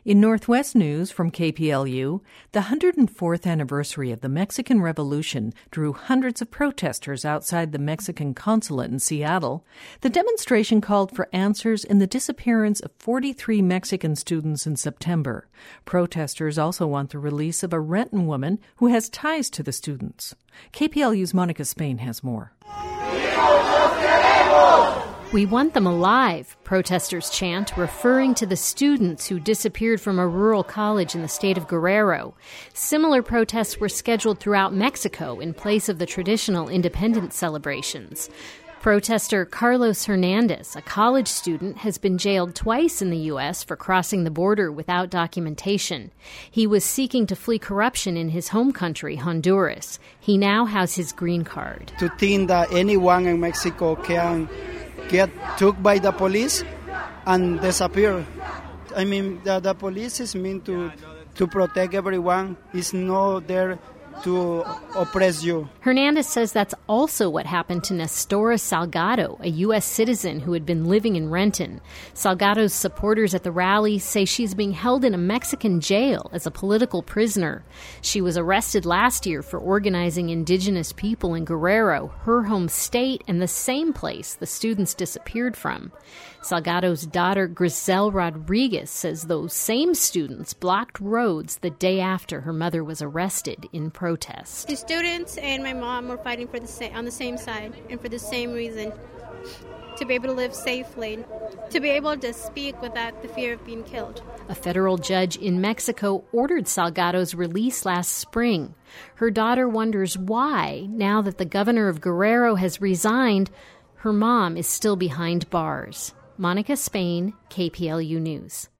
In Northwest News from KPLU, the 104th anniversary of the Mexican Revolution drew hundreds of protesters outside the Mexican consulate in Seattle. The demonstration called for answers in the disappearance of 43 Mexican students in September. Protesters also want the release of a Renton woman who has ties to the students. KPLU's Monica Spain has more. "We want them alive," protesters chant, referring to the students who disappeared from a rural college in the state of Guerrero. Similar protests were scheduled throughout Mexico in place of the traditional independence celebrations. Protester Carlos Hernandez, a college student, has been jailed twice in the U.S. for crossing the border without documentation. He was seeking to flee corruption in his home country, Honduras. He now has his green card. To think that anyone in Mexico can get took by the police and disappear. I mean, the police is meant to protect everyone. It's not there to oppress you. Hernandez says that's also what happened to Nestora Salgado, a U.S. citizen who had been living in Renton. Salgado's supporters at the rally say she's being held in a Mexican jail as a political prisoner. She was arrested last year for organizing indigenous people in Guerrero, her home state, and the same place the students disappeared from. Salgado's daughter, Grisel Rodriguez, says those same students blocked roads the day after her mother was arrested in protest. The students and my mom were fighting for on the same side and for the same reason, to be able to live safely, to be able to speak without the fear of being killed. A federal judge in Mexico ordered Salgado's release last spring. Her daughter wonders why, now that the governor of Guerrero has resigned, her mom is still behind bars. Monica Spain, KPLU News.